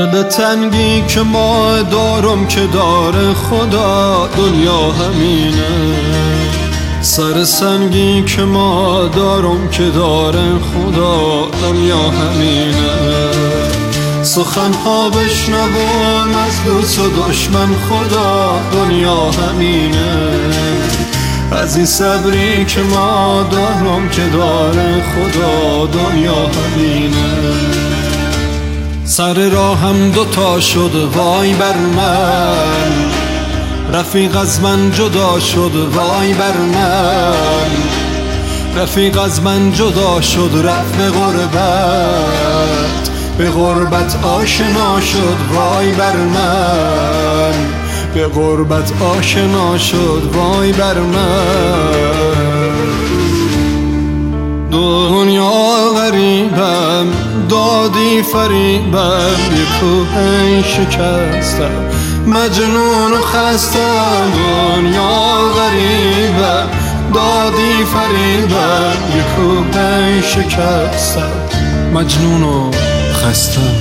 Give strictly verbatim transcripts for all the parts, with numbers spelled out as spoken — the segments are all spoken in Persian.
دل تنگی که ما دارم که داره خدا، دنیا همینه. سر سنگی که ما دارم که داره خدا، دنیا همینه. سخنها بشنوم از دوست و دشمن خدا، دنیا همینه. از این صبری که ما دارم که داره خدا، دنیا همینه. سر راهم دوتا شد وای بر من، رفیق از من جدا شد وای بر من. رفیق از من جدا شد رفت به غربت، به غربت آشنا شد وای بر من. به غربت آشنا شد وای بر من. دنیا غریبم دادی فریبم، یک کوه شکستم مجنون و خستم. دنیا غریبم دادی فریبم، یک کوه شکستم مجنون و خستم.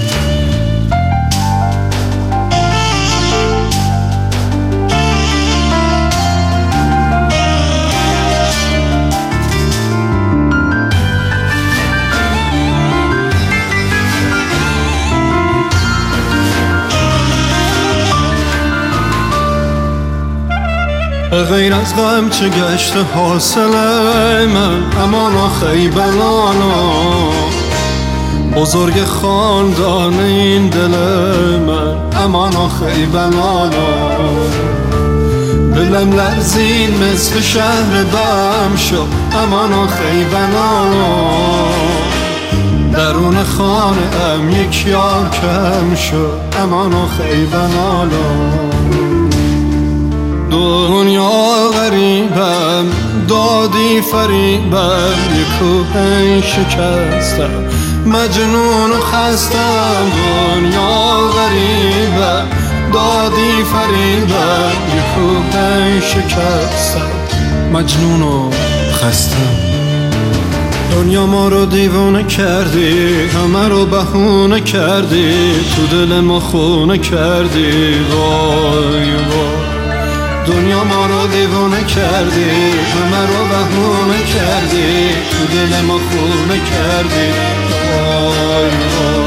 غیر از غم چه گشت حاصله من، امان آخی بلانا. بزرگ خاندان این دل من، امان آخی بلانا. دلم لرزید مثل شهر بم شد، امان آخی بلانا. درون خانه ام یک یار کم شد، امان آخی بلانا. دنیا غریبم دادی فریبم، یک کوه شکستم مجنون و خستم. دنیا غریبم دادی فریبم، یک کوه شکستم مجنون و خستم. دنیا ما رو دیوانه کردی، همه رو بهونه کردی، تو دل ما خونه کردی وای وای. دنیا ما رو دیوانه کردی، همه رو بهونه کردی، تو دل ما خونه کردی وای وای.